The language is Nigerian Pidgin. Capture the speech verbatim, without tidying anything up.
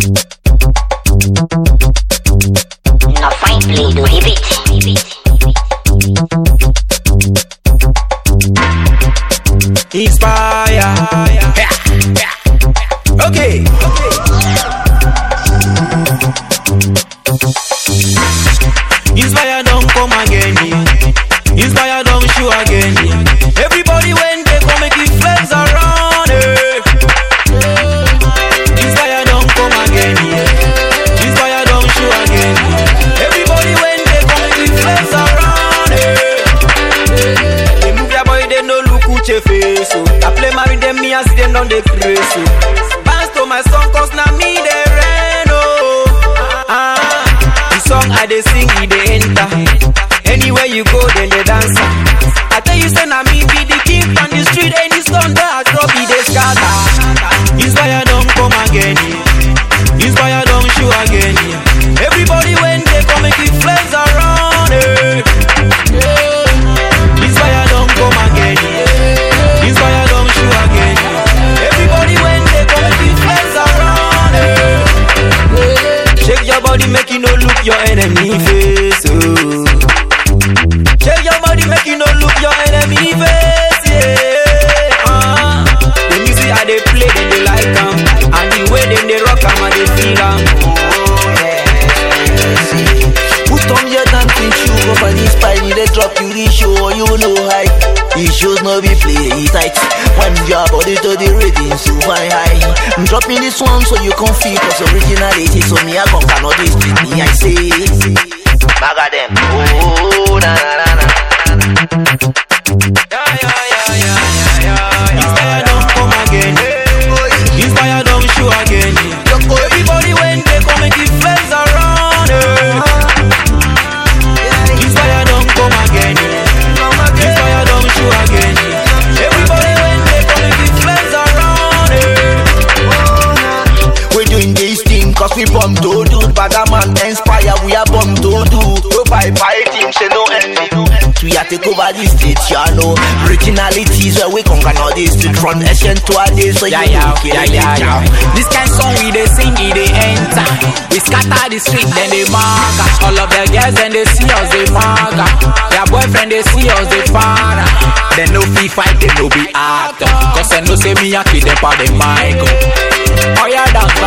Na fine play do the beat. Inspire. Yeah. Yeah. Okay. Okay. Inspire don't come again. Inspire don't show again. Everybody when they come make it flex around. Eh. Inspire don't come again. Inspire don't show again. Everybody when they come make it flex around. Eh. They move your body, they no look at your face. So I play my with them, me and see them down the crazy. So bounce to my song, cause now me they rain. Oh, ah, the song I they sing, it they enter. Anywhere you go, then they dance. I tell you, say now me be the king on the street. Any stone that I drop, it they scatter. Inspire don't come again. Inspire don't show again. Everybody when they come make it flex around. Eh. Inspire don't come again. Inspire don't show again. Everybody when they come make it flex around. Eh. Shake your body, make you no look your enemy face. Oh. Shake your body, make you no look your enemy face. Yeah. Uh. The music how they play, then they like them, and the way then they rock them, and they feel them. Oh yeah. Put on your dancing shoe, go for this party, they drop you the show, you know high. These shows no be play tight. When your body to the rating so fine high. I'm dropping this one so you can feel cause originality. So me I come cannot this me I say Maga them. Oh na na na na. Yeah yeah yeah yeah yeah yeah. Inspire don't come again. Inspire don't show again. Everybody when they come make it flex around. Inspire don't come again. Inspire don't show again. Everybody when they come make it flex around. We're doing this thing cause we bomb to do. Bagaman inspire, we are bomb to do. Go by fighting, say no envy. We are take over this street, you know. Originalities where we conquer all this street from Asian to our days. So yeah, you yeah, yeah, yeah, yeah, yeah. This kind song we they sing, it they enter. We scatter the street, then they mark. All of their girls, then they see us, they mark. Their boyfriend, they see us, they para. They no fee fight, they no be actor. Cause they no say me, I keep them for the mic. Oh yeah, down